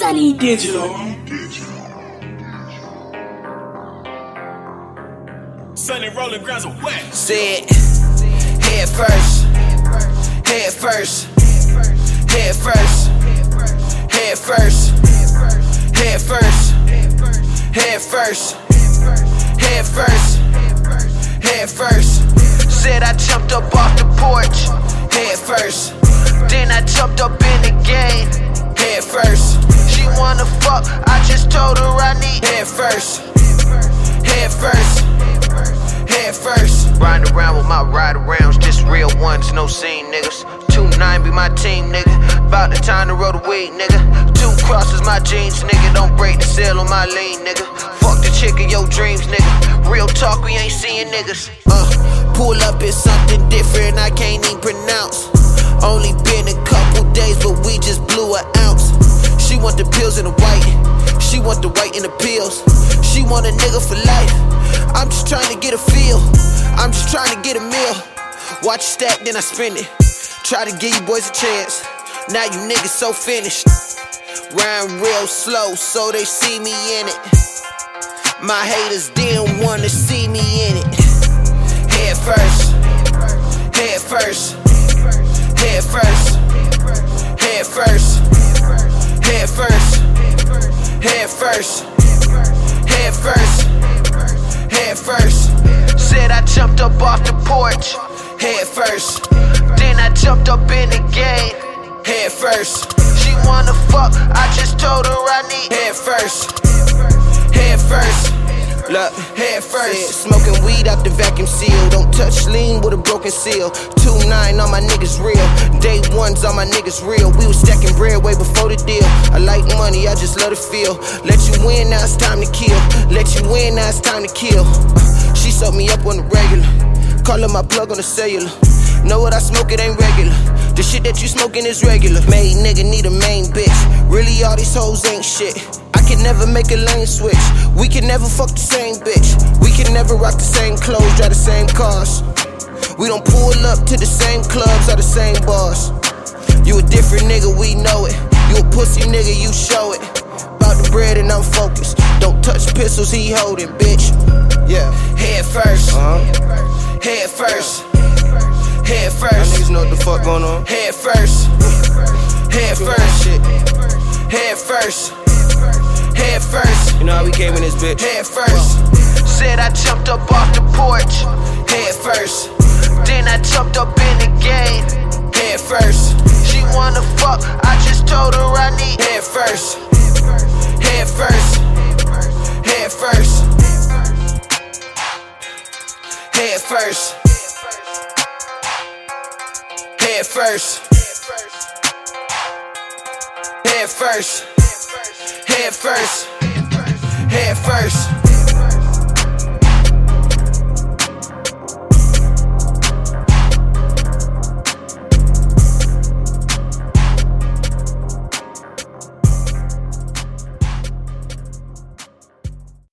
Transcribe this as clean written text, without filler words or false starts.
Sunny Digital. Sunny rolling grounds are wet. Said, head first, head first, head first, head first, head first, head first, head first, head first. Said I jumped up off the porch, head first. Then I jumped up in the game, head first. She wanna fuck, I just told her I need head first, head first. Head first. Riding around with my ride arounds, just real ones, no scene niggas. 2-9 be my team, nigga. About the time to roll the weed, nigga. 2 crosses my jeans, nigga. Don't break the seal on my lean, nigga. Fuck the chick of your dreams, nigga. Real talk, we ain't seeing niggas. Pull up is something different, I can't even pronounce. Only been a couple days, but we just blew an ounce. She want the pills in the white, she want the white in the pills. She want a nigga for life. I'm just trying to get a feel, I'm just trying to get a meal. Watch it stack, then I spend it. Try to give you boys a chance, now you niggas so finished. Rhyme real slow, so they see me in it. My haters didn't wanna see me in it. Head first, head first, head first, head first, head first, head first, head first, head first. Said I jumped up off the porch, head first. Then I jumped up in the game, head first. She wanna fuck, I just told her I need head first, head first. Look, head first. Smoking weed out the vacuum seal. Don't touch lean with a broken seal. 2-9 on my niggas real. Day ones on my niggas real. We was stacking bread way before the deal. I like money, I just love to feel. Let you win, now it's time to kill. Let you win, now it's time to kill. She soaked me up on the regular. Call her my plug on the cellular. Know what I smoke, it ain't regular. The shit that you smoking is regular. Made nigga need a main bitch. Really all these hoes ain't shit. I can never make a lane switch. We can never fuck the same bitch. We can never rock the same clothes, drive the same cars. We don't pull up to the same clubs or the same bars. You a different nigga, we know it. You a pussy nigga, you show it. About the bread and I'm focused. Don't touch pistols, he holding, bitch. Yeah. Head first, head first, head first. Y'all niggas know what the fuck going on. Head first, head first, head first, head first. You know how we came in this bitch. Head first. Said I jumped up off the porch, head first. Then I jumped up in the game, head first. She wanna fuck, I just told her I need head first, head first, head first, head first, head first, head first, head first, head first.